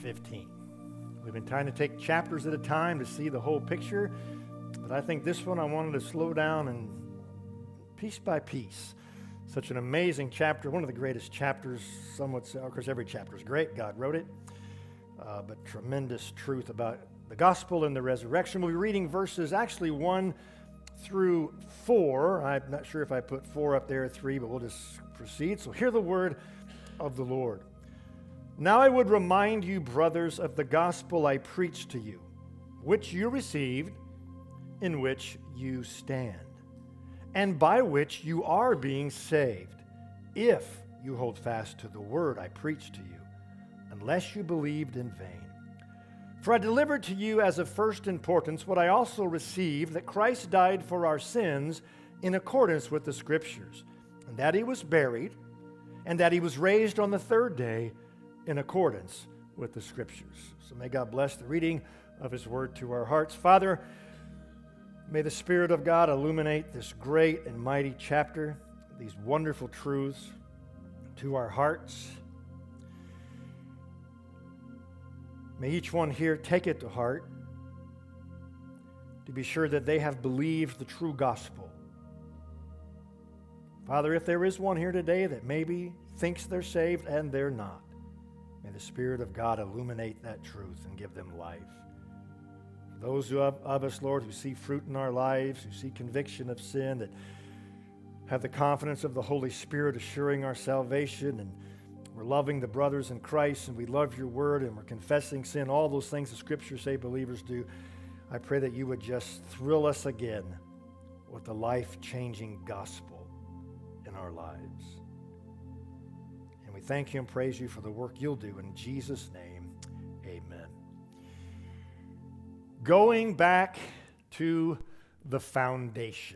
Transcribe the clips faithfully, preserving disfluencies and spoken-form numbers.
fifteen. We've been trying to take chapters at a time to see the whole picture, but I think this one I wanted to slow down and piece by piece. Such an amazing chapter, one of the greatest chapters, some would say. Of course, every chapter is great, God wrote it, uh, but tremendous truth about the gospel and the resurrection. We'll be reading verses actually one through four. I'm not sure if I put four up there or three, but we'll just proceed. So hear the word of the Lord. Now I would remind you, brothers, of the gospel I preached to you, which you received, in which you stand, and by which you are being saved, if you hold fast to the word I preached to you, unless you believed in vain. For I delivered to you as of first importance what I also received, that Christ died for our sins in accordance with the Scriptures, and that he was buried, and that he was raised on the third day in accordance with the Scriptures. So may God bless the reading of his word to our hearts. Father, may the Spirit of God illuminate this great and mighty chapter, these wonderful truths to our hearts. May each one here take it to heart to be sure that they have believed the true gospel. Father, if there is one here today that maybe thinks they're saved and they're not, may the Spirit of God illuminate that truth and give them life. For those who of, of us, Lord, who see fruit in our lives, who see conviction of sin, that have the confidence of the Holy Spirit assuring our salvation, and we're loving the brothers in Christ, and we love your word, and we're confessing sin, all those things the Scriptures say believers do, I pray that you would just thrill us again with the life-changing gospel in our lives. And we thank you and praise you for the work you'll do. In Jesus' name, amen. Going back to the foundation.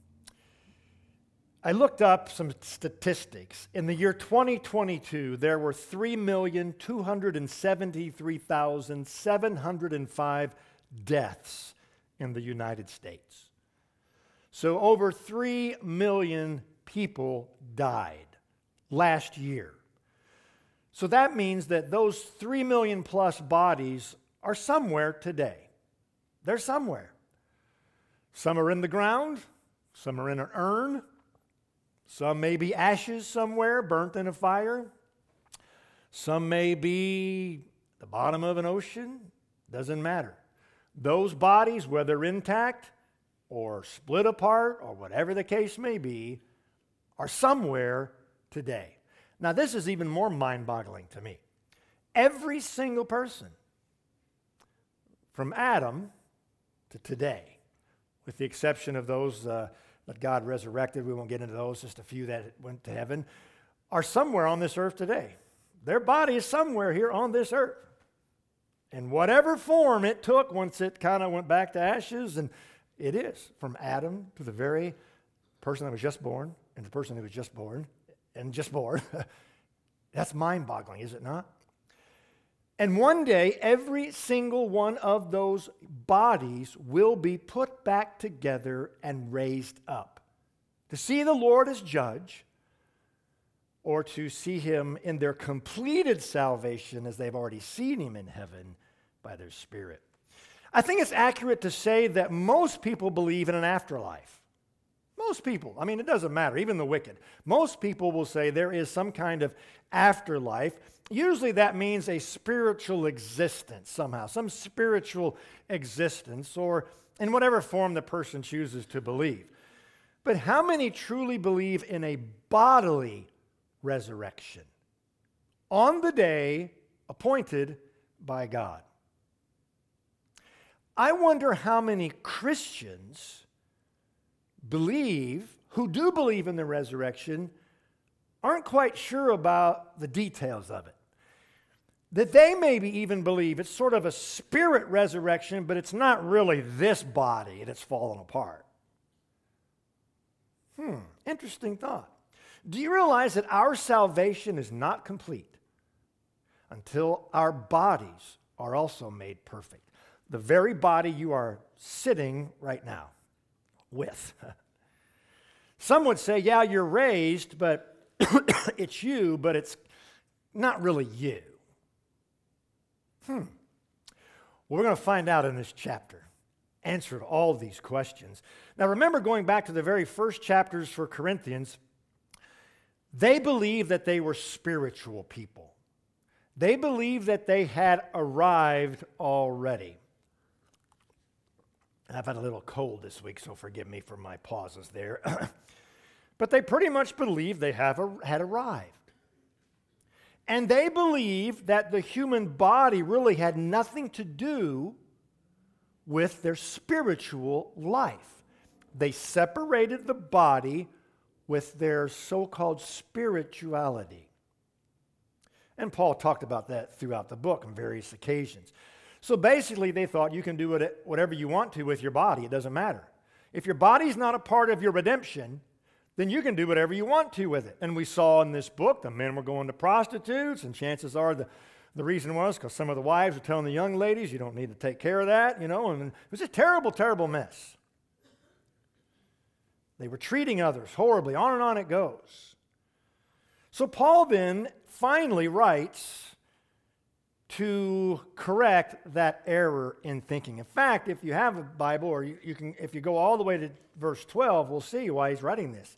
I looked up some statistics. In the year twenty twenty-two, there were three million two hundred seventy-three thousand seven hundred five deaths in the United States. So over three million people died last year. So that means that those three million plus bodies are somewhere today. They're somewhere. Some are in the ground, some are in an urn, some may be ashes somewhere, burnt in a fire. Some may be the bottom of an ocean. Doesn't matter. Those bodies, whether intact or split apart or whatever the case may be, are somewhere today. Now, this is even more mind-boggling to me. Every single person, from Adam to today, with the exception of those uh, that God resurrected, we won't get into those, just a few that went to heaven, are somewhere on this earth today. Their body is somewhere here on this earth. In whatever form it took once it kind of went back to ashes, and it is, from Adam to the very person that was just born, and the person who was just born, and just born. That's mind-boggling, is it not? And one day, every single one of those bodies will be put back together and raised up to see the Lord as judge, or to see him in their completed salvation as they've already seen him in heaven by their Spirit. I think it's accurate to say that most people believe in an afterlife. Most people. I mean, it doesn't matter, even the wicked. Most people will say there is some kind of afterlife. Usually that means a spiritual existence somehow, some spiritual existence, or in whatever form the person chooses to believe. But how many truly believe in a bodily resurrection on the day appointed by God? I wonder how many Christians believe, who do believe in the resurrection, aren't quite sure about the details of it. That they maybe even believe it's sort of a spirit resurrection, but it's not really this body and it's fallen apart. Hmm, interesting thought. Do you realize that our salvation is not complete until our bodies are also made perfect? The very body you are sitting right now with. Some would say, yeah, you're raised, but it's you, but it's not really you. Hmm. Well, we're going to find out in this chapter. Answered all of these questions. Now remember, going back to the very first chapters for Corinthians, they believed that they were spiritual people. They believed that they had arrived already. I've had a little cold this week, so forgive me for my pauses there. But they pretty much believed they have a, had arrived. And they believed that the human body really had nothing to do with their spiritual life. They separated the body with their so-called spirituality. And Paul talked about that throughout the book on various occasions. So basically, they thought you can do it whatever you want to with your body. It doesn't matter. If your body's not a part of your redemption, then you can do whatever you want to with it. And we saw in this book the men were going to prostitutes, and chances are the The reason was because some of the wives were telling the young ladies, you don't need to take care of that, you know, and it was a terrible, terrible mess. They were treating others horribly. On and on it goes. So Paul then finally writes to correct that error in thinking. In fact, if you have a Bible, or you, you can, if you go all the way to verse twelve, we'll see why he's writing this.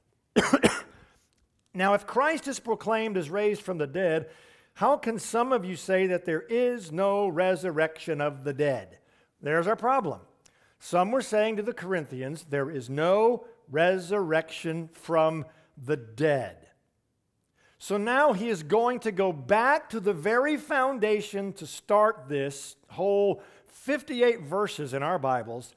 Now, if Christ is proclaimed as raised from the dead, how can some of you say that there is no resurrection of the dead? There's our problem. Some were saying to the Corinthians, there is no resurrection from the dead. So now he is going to go back to the very foundation to start this whole fifty-eight verses in our Bibles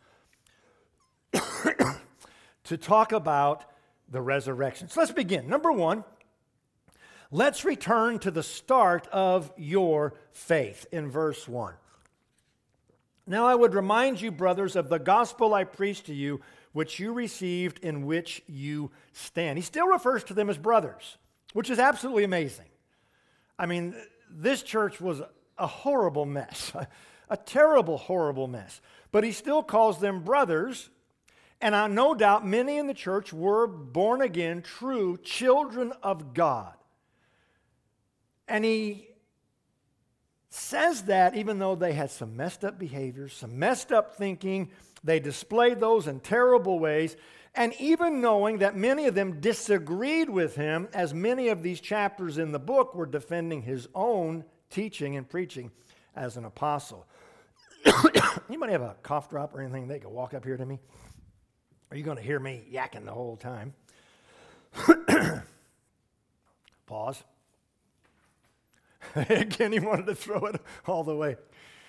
to talk about the resurrection. So let's begin. Number one, let's return to the start of your faith in verse one. Now I would remind you, brothers, of the gospel I preached to you, which you received, in which you stand. He still refers to them as brothers, which is absolutely amazing. I mean, this church was a horrible mess, a terrible, horrible mess. But he still calls them brothers, and I no doubt many in the church were born again, true children of God. And he says that even though they had some messed up behaviors, some messed up thinking, they displayed those in terrible ways, and even knowing that many of them disagreed with him, as many of these chapters in the book were defending his own teaching and preaching as an apostle. Anybody have a cough drop or anything? They could walk up here to me. Are you going to hear me yakking the whole time? Pause. Again, he wanted to throw it all the way.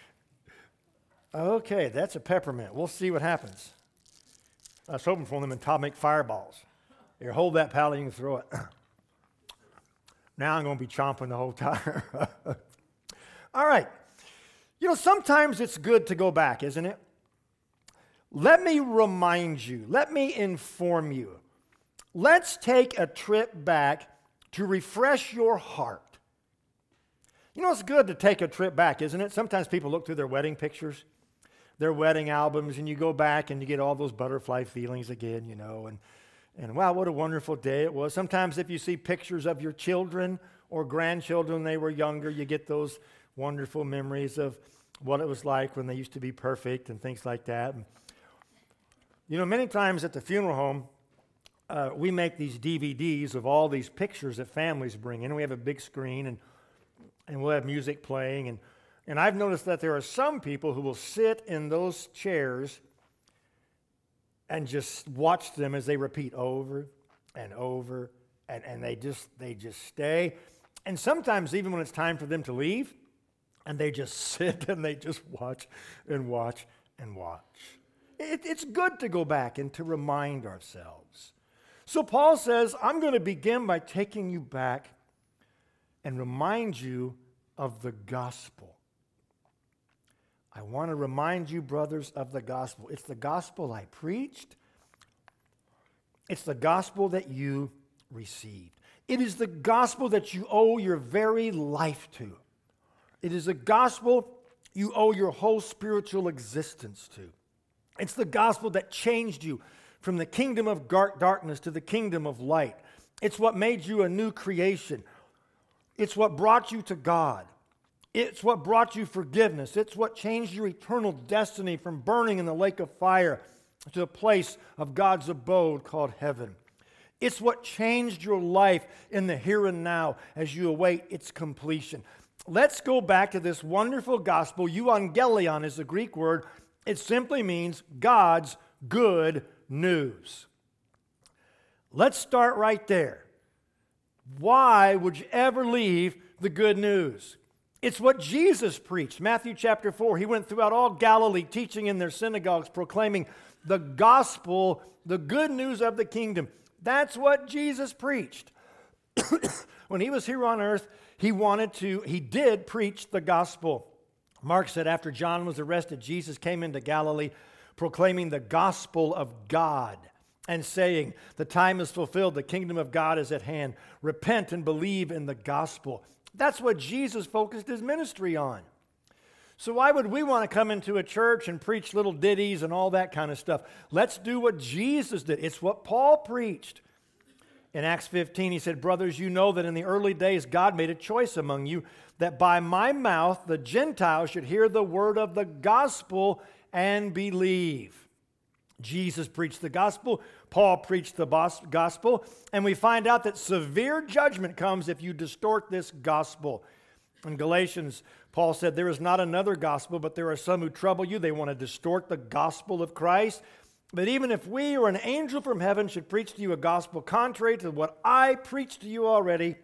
Okay, that's a peppermint. We'll see what happens. I was hoping for them atomic fireballs. Here, hold that, pal, and you can throw it. Now I'm going to be chomping the whole time. All right. You know, sometimes it's good to go back, isn't it? Let me remind you. Let me inform you. Let's take a trip back to refresh your heart. You know, it's good to take a trip back, isn't it? Sometimes people look through their wedding pictures, their wedding albums, and you go back and you get all those butterfly feelings again, you know, and, and wow, what a wonderful day it was. Sometimes if you see pictures of your children or grandchildren when they were younger, you get those wonderful memories of what it was like when they used to be perfect and things like that. And, you know, many times at the funeral home, uh, we make these D V Ds of all these pictures that families bring in. We have a big screen, and and we'll have music playing. And, and I've noticed that there are some people who will sit in those chairs and just watch them as they repeat over and over, and, and they just they just stay. And sometimes even when it's time for them to leave, and they just sit and they just watch and watch and watch. It, it's good to go back and to remind ourselves. So Paul says, I'm going to begin by taking you back and remind you of the gospel. I want to remind you, brothers, of the gospel. It's the gospel I preached. It's the gospel that you received. It is the gospel that you owe your very life to. It is the gospel you owe your whole spiritual existence to. It's the gospel that changed you from the kingdom of darkness to the kingdom of light. It's what made you a new creation. It's what brought you to God. It's what brought you forgiveness. It's what changed your eternal destiny from burning in the lake of fire to a place of God's abode called heaven. It's what changed your life in the here and now as you await its completion. Let's go back to this wonderful gospel. Euangelion is the Greek word. It simply means God's good news. Let's start right there. Why would you ever leave the good news? It's what Jesus preached. Matthew chapter four, he went throughout all Galilee, teaching in their synagogues, proclaiming the gospel, the good news of the kingdom. That's what Jesus preached. When he was here on earth, he wanted to, he did preach the gospel. Mark said after John was arrested, Jesus came into Galilee proclaiming the gospel of God and saying, the time is fulfilled, the kingdom of God is at hand. Repent and believe in the gospel. That's what Jesus focused his ministry on. So why would we want to come into a church and preach little ditties and all that kind of stuff? Let's do what Jesus did. It's what Paul preached. In Acts fifteen, he said, brothers, you know that in the early days God made a choice among you that by my mouth the Gentiles should hear the word of the gospel and believe. Jesus preached the gospel. Paul preached the gospel. And we find out that severe judgment comes if you distort this gospel. In Galatians, Paul said, there is not another gospel, but there are some who trouble you. They want to distort the gospel of Christ. But even if we or an angel from heaven should preach to you a gospel contrary to what I preached to you already,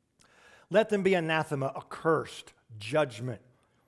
let them be anathema, accursed, judgment.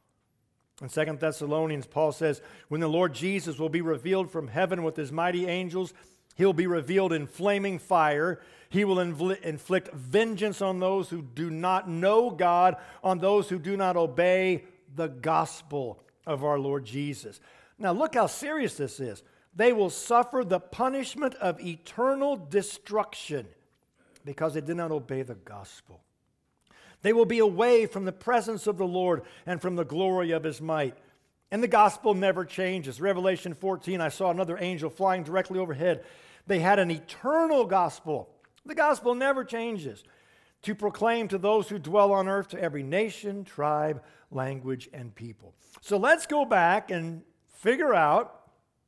In Second Thessalonians, Paul says, when the Lord Jesus will be revealed from heaven with his mighty angels, he'll be revealed in flaming fire. He will infl- inflict vengeance on those who do not know God, on those who do not obey the gospel of our Lord Jesus. Now look how serious this is. They will suffer the punishment of eternal destruction because they did not obey the gospel. They will be away from the presence of the Lord and from the glory of his might. And the gospel never changes. Revelation fourteen, I saw another angel flying directly overhead. They had an eternal gospel. The gospel never changes. To proclaim to those who dwell on earth, to every nation, tribe, language, and people. So let's go back and figure out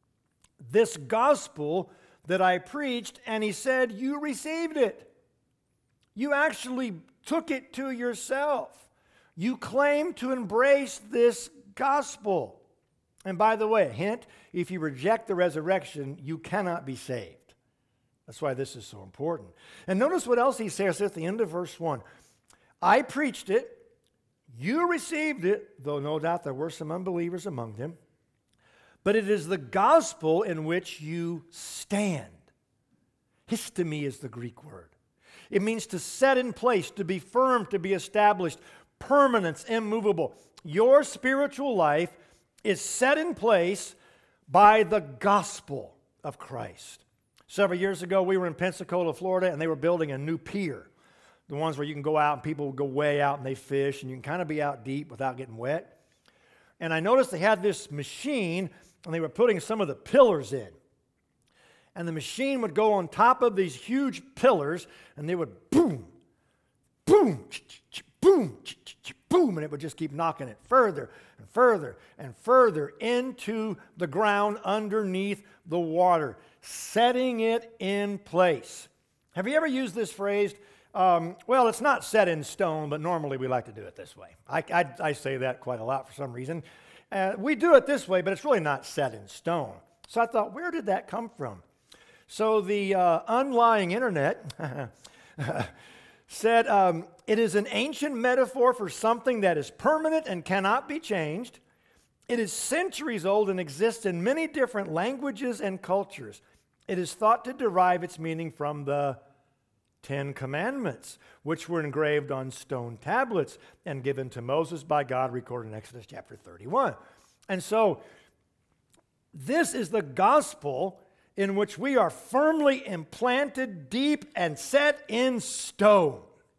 this gospel that I preached, and he said, you received it. You actually took it to yourself. You claim to embrace this gospel. And by the way, hint, if you reject the resurrection, you cannot be saved. That's why this is so important. And notice what else he says at the end of verse one. I preached it, you received it, though no doubt there were some unbelievers among them, but it is the gospel in which you stand. Histemi is the Greek word. It means to set in place, to be firm, to be established, permanence, immovable. Your spiritual life is set in place by the gospel of Christ. Several years ago, we were in Pensacola, Florida, and they were building a new pier. The ones where you can go out and people go way out and they fish, and you can kind of be out deep without getting wet. And I noticed they had this machine, and they were putting some of the pillars in. And the machine would go on top of these huge pillars, and they would boom, boom, boom, boom, and it would just keep knocking it further and further and further into the ground underneath the water, setting it in place. Have you ever used this phrase? Um, well, it's not set in stone, but normally we like to do it this way. I, I, I say that quite a lot for some reason. Uh, we do it this way, but it's really not set in stone. So I thought, where did that come from? So the uh, unlying internet said um, it is an ancient metaphor for something that is permanent and cannot be changed. It is centuries old and exists in many different languages and cultures. It is thought to derive its meaning from the Ten Commandments, which were engraved on stone tablets and given to Moses by God, recorded in Exodus chapter thirty-one. And so this is the gospel in which we are firmly implanted deep and set in stone.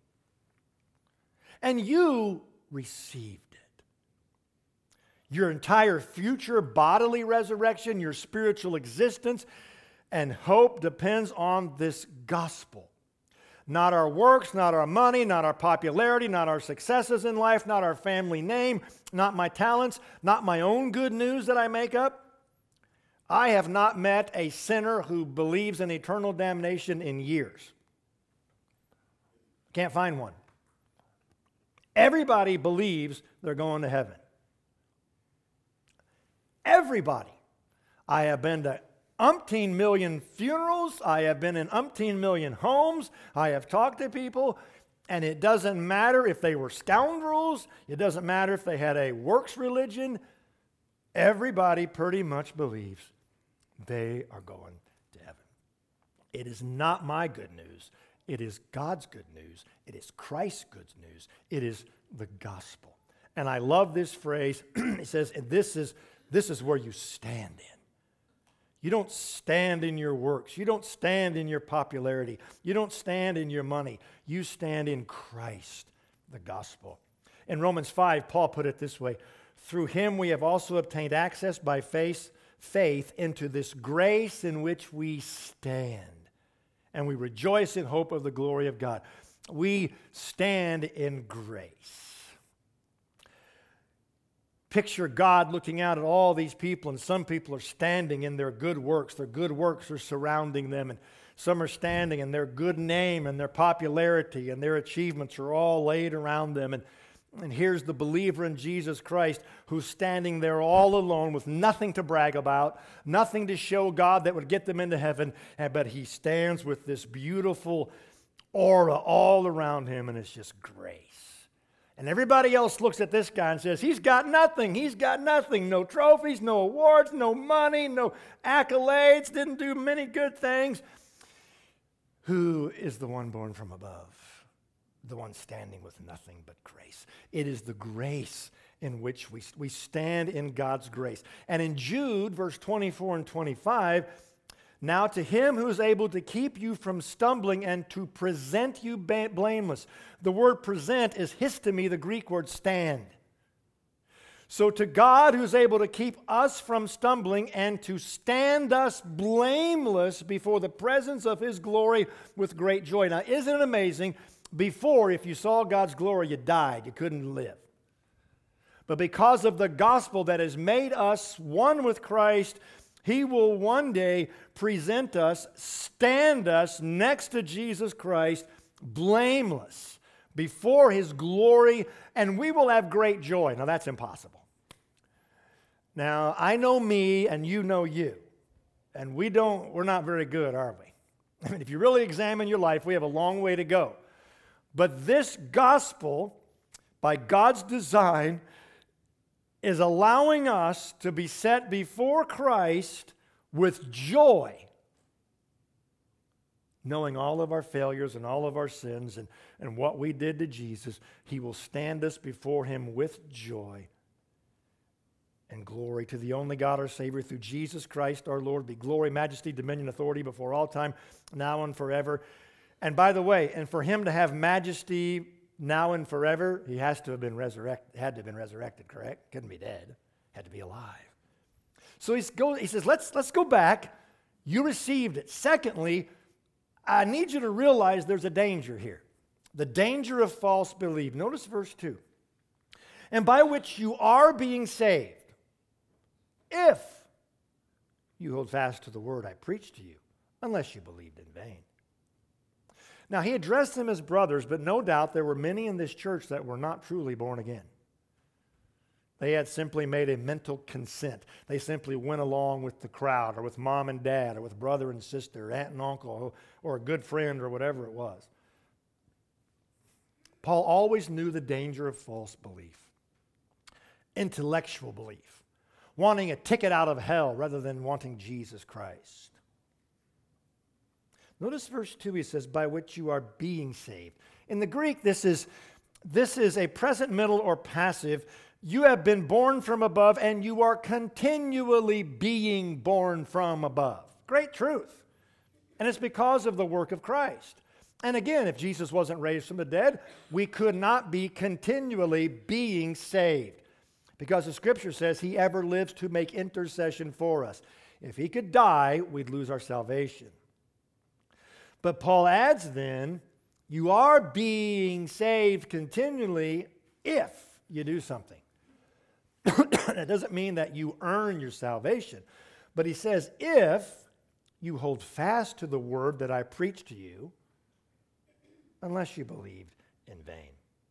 And you received it. Your entire future bodily resurrection, your spiritual existence, and hope depends on this gospel. Not our works, not our money, not our popularity, not our successes in life, not our family name, not my talents, not my own good news that I make up. I have not met a sinner who believes in eternal damnation in years. Can't find one. Everybody believes they're going to heaven. Everybody. I have been to umpteen million funerals. I have been in umpteen million homes. I have talked to people, and it doesn't matter if they were scoundrels. It doesn't matter if they had a works religion. Everybody pretty much believes they are going to heaven. It is not my good news. It is God's good news. It is Christ's good news. It is the gospel. And I love this phrase. It says, this is, this is where you stand in. You don't stand in your works. You don't stand in your popularity. You don't stand in your money. You stand in Christ, the gospel. In Romans five, Paul put it this way: through him we have also obtained access by faith, faith into this grace in which we stand. And we rejoice in hope of the glory of God. We stand in grace. Picture God looking out at all these people, and some people are standing in their good works. Their good works are surrounding them, and some are standing in their good name and their popularity and their achievements are all laid around them. And, and here's the believer in Jesus Christ who's standing there all alone with nothing to brag about, nothing to show God that would get them into heaven, and, but he stands with this beautiful aura all around him, and it's just grace. And everybody else looks at this guy and says, he's got nothing, he's got nothing. No trophies, no awards, no money, no accolades, didn't do many good things. Who is the one born from above? The one standing with nothing but grace. It is the grace in which we, we stand in God's grace. And in Jude, verse twenty-four and twenty-five, now to him who is able to keep you from stumbling and to present you ba- blameless. The word present is histemi, the Greek word stand. So to God who's able to keep us from stumbling and to stand us blameless before the presence of his glory with great joy. Now, isn't it amazing? Before, if you saw God's glory, you died. You couldn't live. But because of the gospel that has made us one with Christ, he will one day present us, stand us next to Jesus Christ, blameless before his glory, and we will have great joy. Now, that's impossible. Now, I know me and you know you, and we don't, we're not very good, are we? I mean, if you really examine your life, we have a long way to go. But this gospel, by God's design, is allowing us to be set before Christ with joy, knowing all of our failures and all of our sins and, and what we did to Jesus. He will stand us before him with joy and glory. To the only God our Savior, through Jesus Christ our Lord, be glory, majesty, dominion, authority before all time, now and forever. And by the way, and for him to have majesty now and forever, he has to have been resurrected, had to have been resurrected, correct? Couldn't be dead, had to be alive. So he's go, he says, let's, let's go back. You received it. Secondly, I need you to realize there's a danger here. The danger of false belief. Notice verse two. And by which you are being saved, if you hold fast to the word I preached to you, unless you believed in vain. Now, he addressed them as brothers, but no doubt there were many in this church that were not truly born again. They had simply made a mental consent. They simply went along with the crowd, or with mom and dad, or with brother and sister, aunt and uncle, or a good friend, or whatever it was. Paul always knew the danger of false belief, intellectual belief, wanting a ticket out of hell rather than wanting Jesus Christ. Notice verse two, he says, by which you are being saved. In the Greek, this is, this is a present middle or passive. You have been born from above, and you are continually being born from above. Great truth. And it's because of the work of Christ. And again, if Jesus wasn't raised from the dead, we could not be continually being saved. Because the Scripture says he ever lives to make intercession for us. If he could die, we'd lose our salvation. But Paul adds then, You are being saved continually if you do something. That doesn't mean that you earn your salvation. But he says, if you hold fast to the word that I preached to you, unless you believed in vain.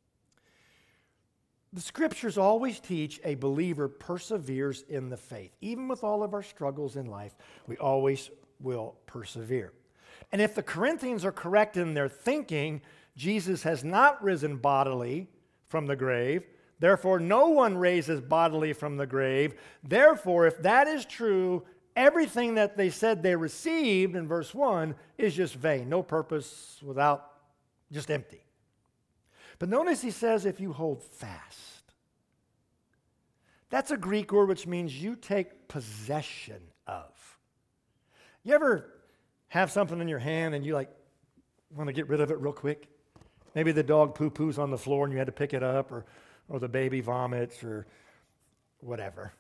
The scriptures always teach a believer perseveres in the faith. Even with all of our struggles in life, we always will persevere. And if the Corinthians are correct in their thinking, Jesus has not risen bodily from the grave. Therefore, no one raises bodily from the grave. Therefore, if that is true, everything that they said they received in verse one is just vain, no purpose, without, just empty. But notice he says, if you hold fast. That's a Greek word which means you take possession of. You ever have something in your hand and you like want to get rid of it real quick? Maybe the dog poo-poos on the floor and you had to pick it up, or, or the baby vomits, or whatever.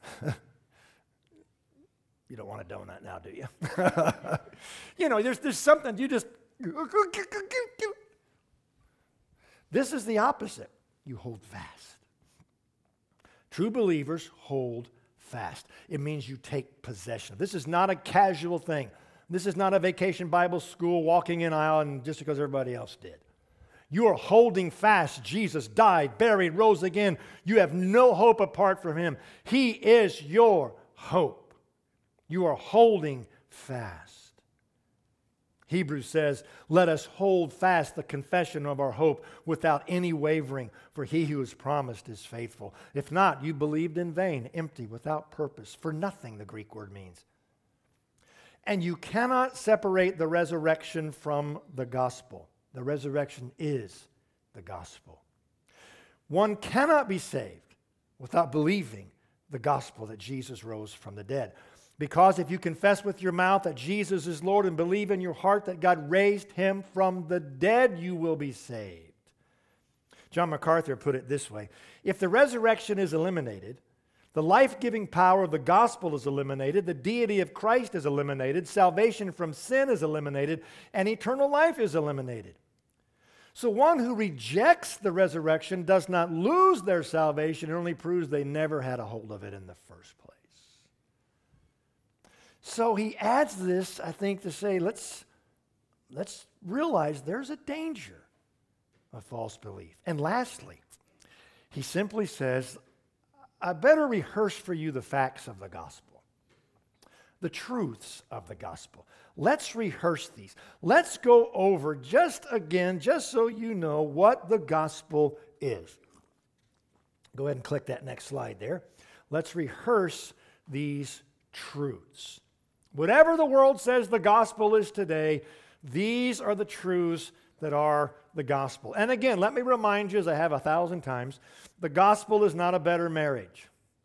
You don't want a donut now, do you? You know, there's, there's something you just... This is the opposite. You hold fast. True believers hold fast. It means you take possession. This is not a casual thing. This is not a vacation Bible school walking in aisle and just because everybody else did. You are holding fast. Jesus died, buried, rose again. You have no hope apart from him. He is your hope. You are holding fast. Hebrews says, let us hold fast the confession of our hope without any wavering, for he who has promised is faithful. If not, you believed in vain, empty, without purpose, for nothing, the Greek word means. And you cannot separate the resurrection from the gospel. The resurrection is the gospel. One cannot be saved without believing the gospel that Jesus rose from the dead. Because if you confess with your mouth that Jesus is Lord and believe in your heart that God raised him from the dead, you will be saved. John MacArthur put it this way: if the resurrection is eliminated, the life-giving power of the gospel is eliminated, the deity of Christ is eliminated, salvation from sin is eliminated, and eternal life is eliminated. So one who rejects the resurrection does not lose their salvation. It only proves they never had a hold of it in the first place. So he adds this, I think, to say, let's, let's realize there's a danger of false belief. And lastly, he simply says, I better rehearse for you the facts of the gospel, the truths of the gospel. Let's rehearse these. Let's go over just again, just so you know what the gospel is. Go ahead and click that next slide there. Let's rehearse these truths. Whatever the world says the gospel is today, these are the truths that are the gospel. And again, let me remind you, as I have a thousand times, the gospel is not a better marriage.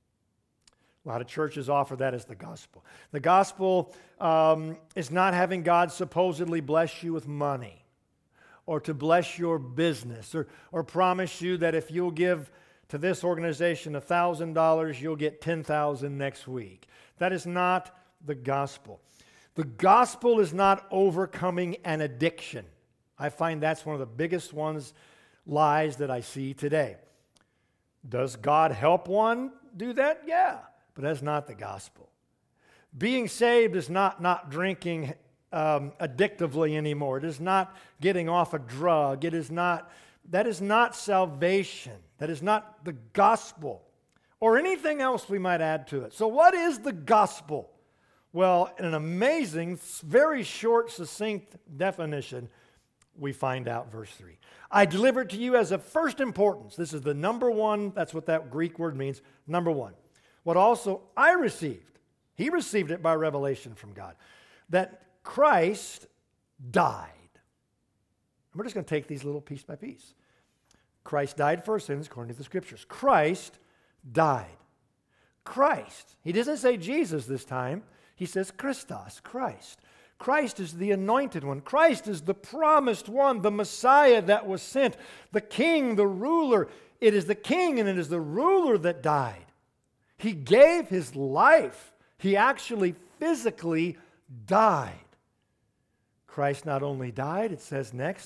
A lot of churches offer that as the gospel. The gospel um, is not having God supposedly bless you with money, or to bless your business, or, or promise you that if you'll give to this organization one thousand dollars, you'll get ten thousand dollars next week. That is not the gospel. The gospel is not overcoming an addiction. I find that's one of the biggest ones, lies that I see today. Does God help one do that? Yeah, but that's not the gospel. Being saved is not not drinking um, addictively anymore. It is not getting off a drug. It is not, that is not salvation. That is not the gospel, or anything else we might add to it. So what is the gospel? Well, in an amazing, very short, succinct definition, we find out verse three. I delivered to you as of first importance. This is the number one, that's what that Greek word means, number one. What also I received, he received it by revelation from God, that Christ died. And we're just going to take these little piece by piece. Christ died for our sins according to the scriptures. Christ died. Christ. He doesn't say Jesus this time. He says Christos, Christ. Christ is the anointed one. Christ is the promised one, the Messiah that was sent, the king, the ruler. It is the king and it is the ruler that died. He gave his life. He actually physically died. Christ not only died, it says next,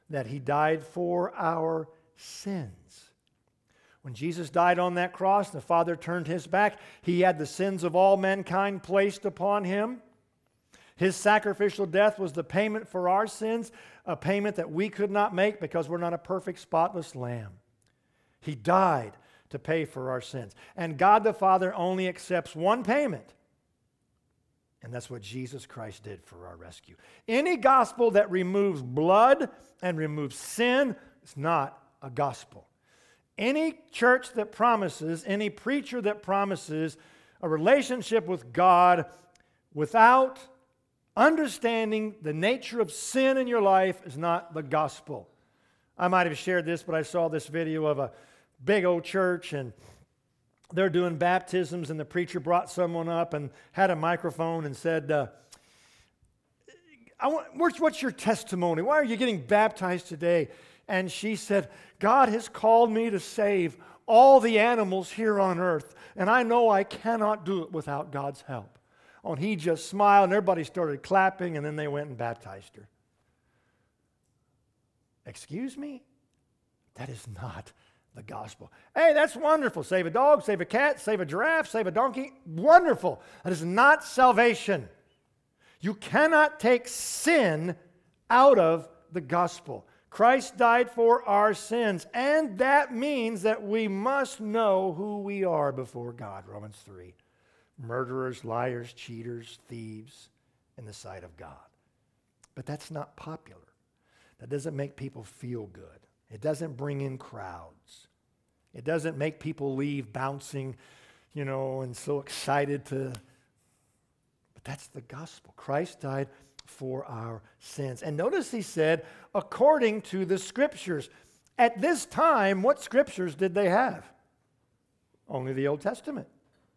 that he died for our sins. When Jesus died on that cross, the Father turned his back. He had the sins of all mankind placed upon him. His sacrificial death was the payment for our sins, a payment that we could not make because we're not a perfect, spotless lamb. He died to pay for our sins. And God the Father only accepts one payment, and that's what Jesus Christ did for our rescue. Any gospel that removes blood and removes sin is not a gospel. Any church that promises, any preacher that promises a relationship with God without understanding the nature of sin in your life is not the gospel. I might have shared this, but I saw this video of a big old church, and they're doing baptisms, and the preacher brought someone up and had a microphone and said, uh, I want, what's, what's your testimony? Why are you getting baptized today? And she said, God has called me to save all the animals here on earth, and I know I cannot do it without God's help. Oh, and he just smiled, and everybody started clapping, and then they went and baptized her. Excuse me? That is not the gospel. Hey, that's wonderful. Save a dog, save a cat, save a giraffe, save a donkey. Wonderful. That is not salvation. You cannot take sin out of the gospel. Christ died for our sins, and that means that we must know who we are before God, Romans three. Murderers, liars, cheaters, thieves in the sight of God. But that's not popular. That doesn't make people feel good. It doesn't bring in crowds. It doesn't make people leave bouncing, you know, and so excited to. But that's the gospel. Christ died for our sins. And notice he said, according to the Scriptures. At this time, what Scriptures did they have? Only the Old Testament.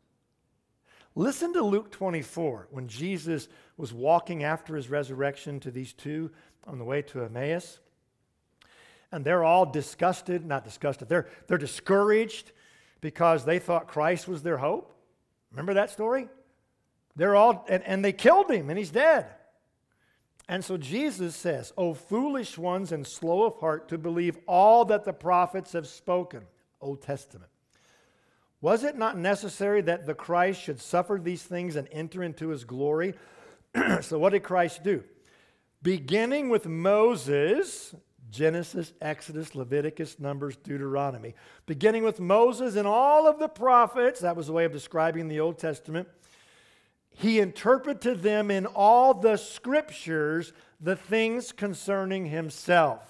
Listen to Luke twenty-four, when Jesus was walking after his resurrection to these two on the way to Emmaus. And they're all disgusted, not disgusted, they're, they're discouraged because they thought Christ was their hope. Remember that story? They're all, and, and they killed him, and he's dead. And so Jesus says, O foolish ones and slow of heart to believe all that the prophets have spoken. Old Testament. Was it not necessary that the Christ should suffer these things and enter into his glory? So what did Christ do? Beginning with Moses, Genesis, Exodus, Leviticus, Numbers, Deuteronomy. Beginning with Moses and all of the prophets, that was a way of describing the Old Testament. He interpreted them in all the Scriptures, the things concerning himself.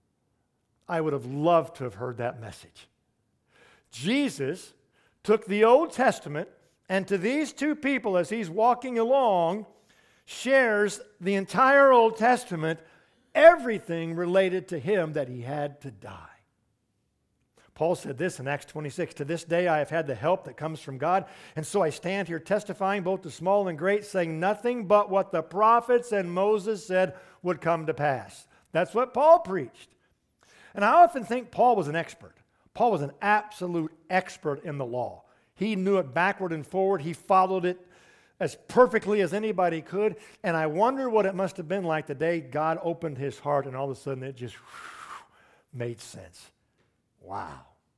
I would have loved to have heard that message. Jesus took the Old Testament, and to these two people, as he's walking along, shares the entire Old Testament, everything related to him that he had to die. Paul said this in Acts twenty-six, to this day I have had the help that comes from God, and so I stand here testifying both to small and great, saying nothing but what the prophets and Moses said would come to pass. That's what Paul preached. And I often think Paul was an expert. Paul was an absolute expert in the law. He knew it backward and forward. He followed it as perfectly as anybody could. And I wonder what it must have been like the day God opened his heart and all of a sudden it just made sense. Wow.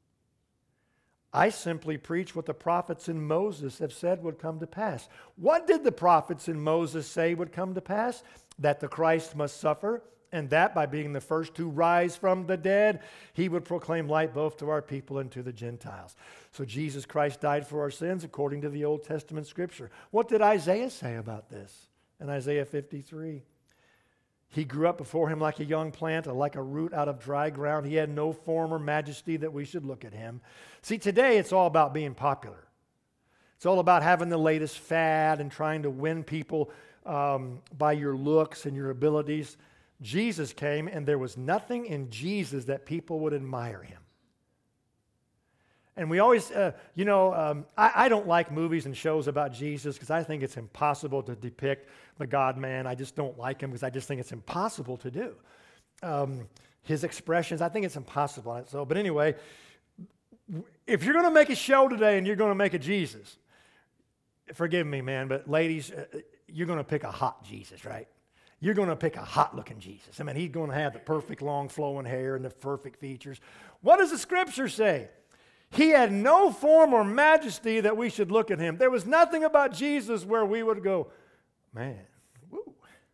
I simply preach what the prophets and Moses have said would come to pass. What did the prophets and Moses say would come to pass? That the Christ must suffer, and that by being the first to rise from the dead, he would proclaim light both to our people and to the Gentiles. So Jesus Christ died for our sins according to the Old Testament Scripture. What did Isaiah say about this in Isaiah fifty-three? He grew up before him like a young plant, or like a root out of dry ground. He had no form or majesty that we should look at him. See, today it's all about being popular. It's all about having the latest fad and trying to win people um, by your looks and your abilities. Jesus came, and there was nothing in Jesus that people would admire him. And we always, uh, you know, um, I, I don't like movies and shows about Jesus because I think it's impossible to depict the God-man. I just don't like him because I just think it's impossible to do. Um, his expressions, I think it's impossible. So, but anyway, if you're going to make a show today and you're going to make a Jesus, forgive me, man, but ladies, uh, you're going to pick a hot Jesus, right? You're going to pick a hot-looking Jesus. I mean, he's going to have the perfect long flowing hair and the perfect features. What does the Scripture say? He had no form or majesty that we should look at him. There was nothing about Jesus where we would go, man, woo.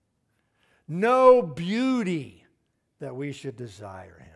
No beauty that we should desire him.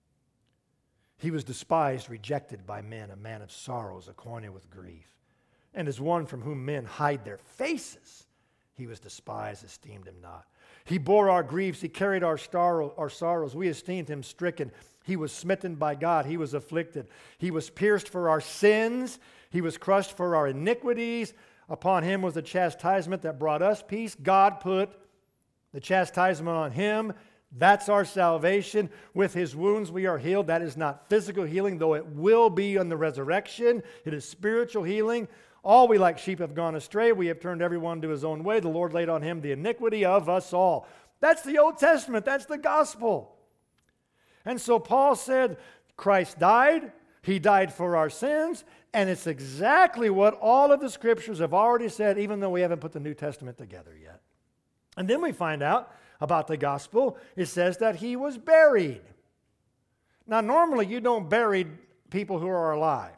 He was despised, rejected by men, a man of sorrows, acquainted with grief. And as one from whom men hide their faces, he was despised, esteemed him not. He bore our griefs, he carried our, star- our sorrows. We esteemed him stricken. He was smitten by God, he was afflicted. He was pierced for our sins, he was crushed for our iniquities. Upon him was the chastisement that brought us peace. God put the chastisement on him. That's our salvation. With his wounds we are healed. That is not physical healing, though it will be on the resurrection. It is spiritual healing. All we like sheep have gone astray. We have turned everyone to his own way. The Lord laid on him the iniquity of us all. That's the Old Testament. That's the gospel. And so Paul said, Christ died. He died for our sins. And it's exactly what all of the Scriptures have already said, even though we haven't put the New Testament together yet. And then we find out about the gospel. It says that he was buried. Now, normally you don't bury people who are alive.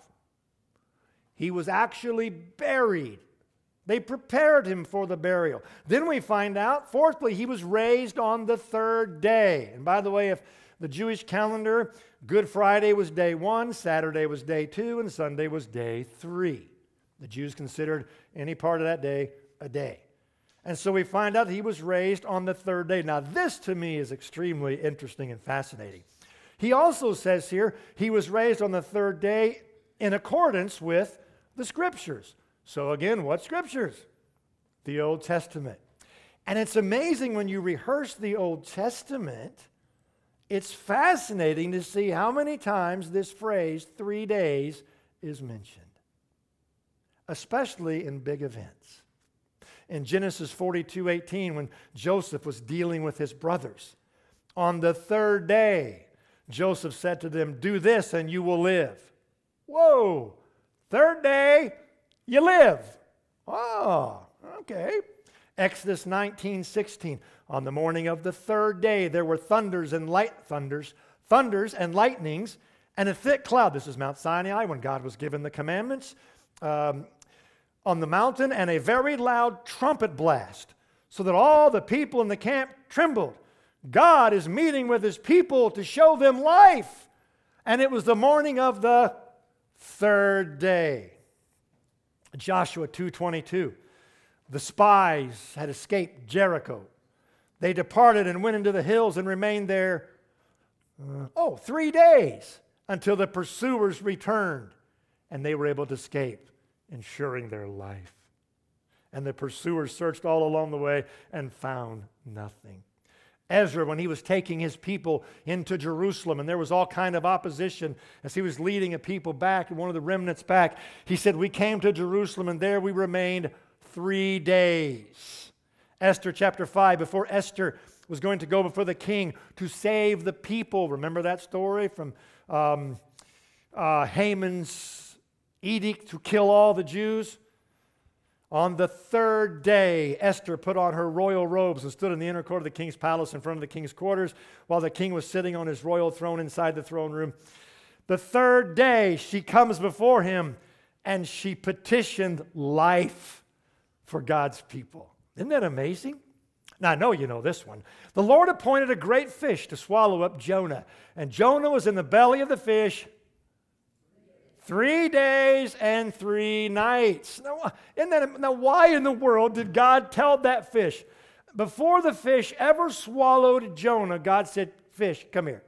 He was actually buried. They prepared him for the burial. Then we find out, fourthly, he was raised on the third day. And by the way, if the Jewish calendar, Good Friday was day one, Saturday was day two, and Sunday was day three. The Jews considered any part of that day a day. And so we find out he was raised on the third day. Now, this to me is extremely interesting and fascinating. He also says here, he was raised on the third day in accordance with the Scriptures. So again, what Scriptures? The Old Testament. And it's amazing when you rehearse the Old Testament, it's fascinating to see how many times this phrase, three days, is mentioned. Especially in big events. In Genesis forty-two eighteen, when Joseph was dealing with his brothers, on the third day, Joseph said to them, do this and you will live. Whoa! Third day, you live. Oh, okay. Exodus nineteen sixteen. On the morning of the third day, there were thunders and light thunders, thunders and lightnings, and a thick cloud. This is Mount Sinai when God was given the commandments um, on the mountain, and a very loud trumpet blast, so that all the people in the camp trembled. God is meeting with his people to show them life. And it was the morning of the third day. Joshua two twenty-two. The spies had escaped Jericho. They departed and went into the hills and remained there, uh, oh, three days until the pursuers returned and they were able to escape, ensuring their life. And the pursuers searched all along the way and found nothing. Ezra, when he was taking his people into Jerusalem, and there was all kind of opposition as he was leading a people back, one of the remnants back, he said, we came to Jerusalem and there we remained three days. Esther chapter five, before Esther was going to go before the king to save the people. Remember that story from um, uh, Haman's edict to kill all the Jews? On the third day, Esther put on her royal robes and stood in the inner court of the king's palace in front of the king's quarters while the king was sitting on his royal throne inside the throne room. The third day, she comes before him and she petitioned life for God's people. Isn't that amazing? Now, I know you know this one. The Lord appointed a great fish to swallow up Jonah. And Jonah was in the belly of the fish three days and three nights. Now, isn't that, now why in the world did God tell that fish? Before the fish ever swallowed Jonah, God said, fish, come here.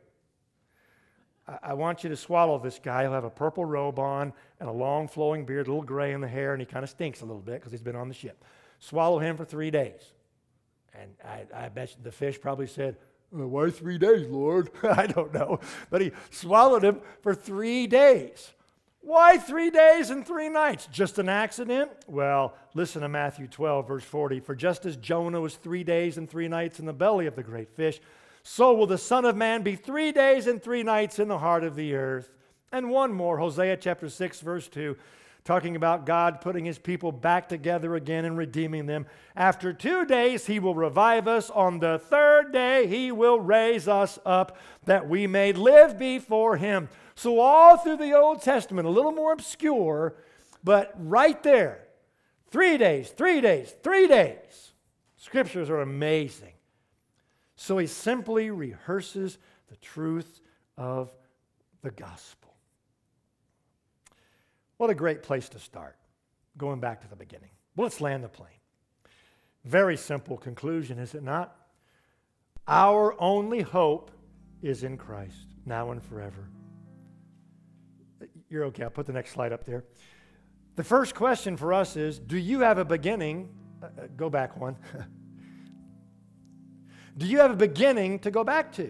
I, I want you to swallow this guy. He'll have a purple robe on and a long flowing beard, a little gray in the hair, and he kind of stinks a little bit because he's been on the ship. Swallow him for three days. And I, I bet the fish probably said, well, why three days, Lord? I don't know. But he swallowed him for three days. Why three days and three nights? Just an accident? Well, listen to Matthew twelve, verse forty. For just as Jonah was three days and three nights in the belly of the great fish, so will the Son of Man be three days and three nights in the heart of the earth. And one more, Hosea chapter six, verse two. talking about God putting his people back together again and redeeming them. After two days, he will revive us. On the third day, he will raise us up that we may live before him. So all through the Old Testament, a little more obscure, but right there, three days, three days, three days. Scriptures are amazing. So he simply rehearses the truth of the gospel. What a great place to start, going back to the beginning. Well, let's land the plane. Very simple conclusion, is it not? Our only hope is in Christ, now and forever. You're okay, I'll put the next slide up there. The first question for us is, do you have a beginning? Uh, go back one. Do you have a beginning to go back to?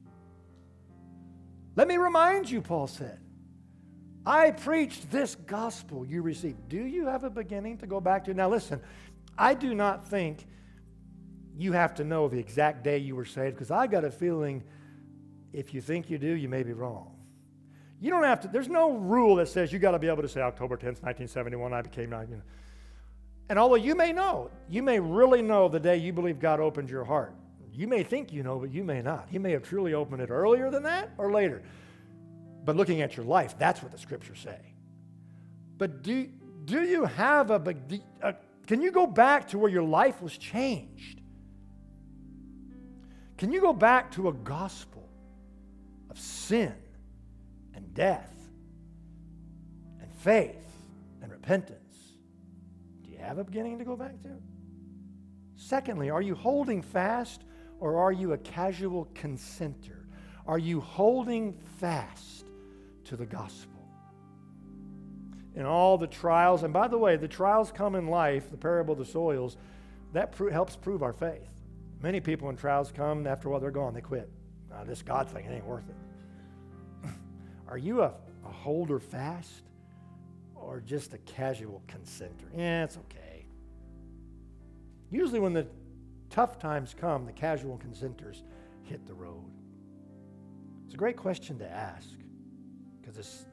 Let me remind you, Paul said. I preached this gospel you received. Do you have a beginning to go back to? Now listen, I do not think you have to know the exact day you were saved, because I got a feeling if you think you do, you may be wrong. You don't have to, there's no rule that says you got to be able to say October tenth, nineteen seventy-one, I became, you know. And although you may know, you may really know the day you believe God opened your heart. You may think you know, but you may not. He may have truly opened it earlier than that or later. But looking at your life, that's what the scriptures say. But do, do you have a, a, can you go back to where your life was changed? Can you go back to a gospel of sin and death and faith and repentance? Do you have a beginning to go back to? Secondly, are you holding fast or are you a casual consenter? Are you holding fast to the gospel? In all the trials, and by the way, the trials come in life, the parable of the soils, that pro- helps prove our faith. Many people when trials come, after a while they're gone, they quit. Uh, this God thing, it ain't worth it. Are you a, a holder fast or just a casual consenter? Yeah, it's okay. Usually when the tough times come, the casual consenters hit the road. It's a great question to ask, because it's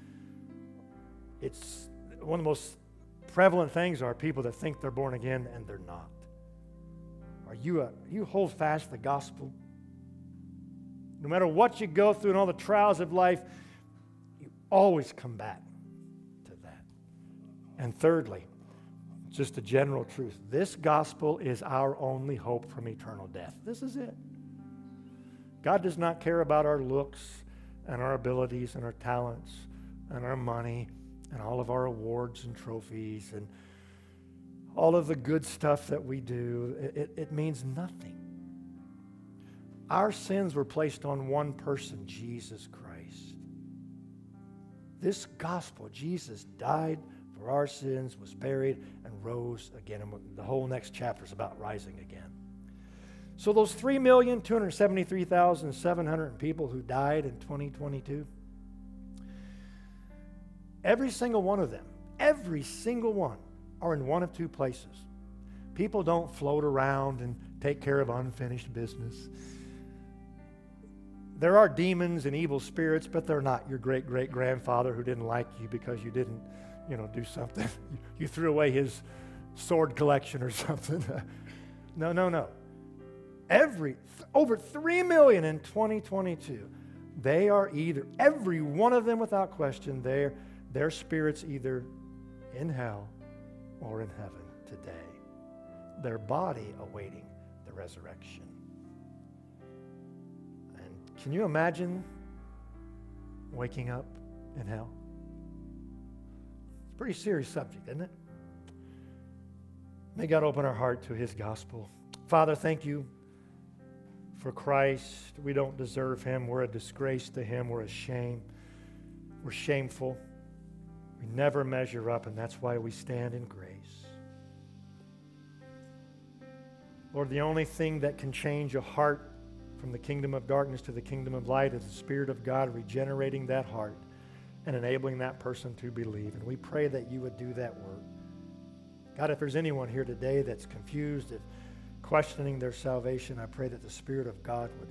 it's one of the most prevalent things are people that think they're born again and they're not. Are you a you hold fast the gospel? No matter what you go through and all the trials of life, you always come back to that. And thirdly, just a general truth. This gospel is our only hope from eternal death. This is it. God does not care about our looks and our abilities and our talents and our money and all of our awards and trophies and all of the good stuff that we do. It, it, it means nothing. Our sins were placed on one person, Jesus Christ. This gospel, Jesus died for our sins, was buried, and rose again. And the whole next chapter is about rising again. So those three million two hundred seventy-three thousand seven hundred people who died in twenty twenty-two, every single one of them, every single one, are in one of two places. People don't float around and take care of unfinished business. There are demons and evil spirits, but they're not your great-great-grandfather who didn't like you because you didn't, you know, do something. You threw away his sword collection or something. No, no, no. Every, over three million in twenty twenty-two, they are either, every one of them without question, their, their spirit's either in hell or in heaven today. Their body awaiting the resurrection. And can you imagine waking up in hell? It's a pretty serious subject, isn't it? May God open our heart to his gospel. Father, thank you for Christ. We don't deserve him. We're a disgrace to him. We're a shame. We're shameful. We never measure up, and that's why we stand in grace. Lord, the only thing that can change a heart from the kingdom of darkness to the kingdom of light is the Spirit of God regenerating that heart and enabling that person to believe. And we pray that you would do that work. God, if there's anyone here today that's confused, if questioning their salvation, I pray that the Spirit of God would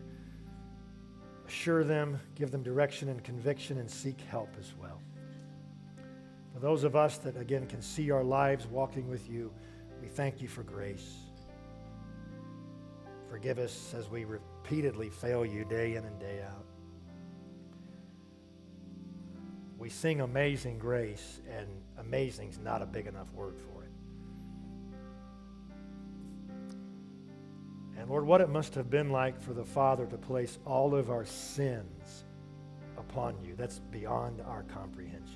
assure them, give them direction and conviction, and seek help as well. For those of us that, again, can see our lives walking with you, we thank you for grace. Forgive us as we repeatedly fail you day in and day out. We sing Amazing Grace, and amazing's not a big enough word for it. And Lord, what it must have been like for the Father to place all of our sins upon you, that's beyond our comprehension.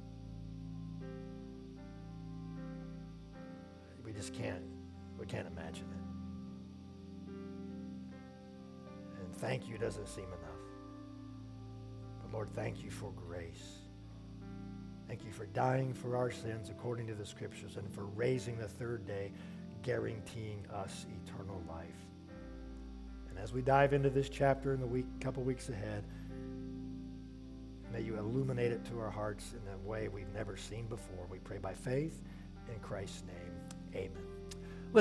We just can't, we can't imagine it. And thank you doesn't seem enough. But Lord, thank you for grace. Thank you for dying for our sins according to the Scriptures and for raising the third day, guaranteeing us eternal life. And as we dive into this chapter in the week, couple weeks ahead, may you illuminate it to our hearts in a way we've never seen before. We pray by faith in Christ's name. Amen.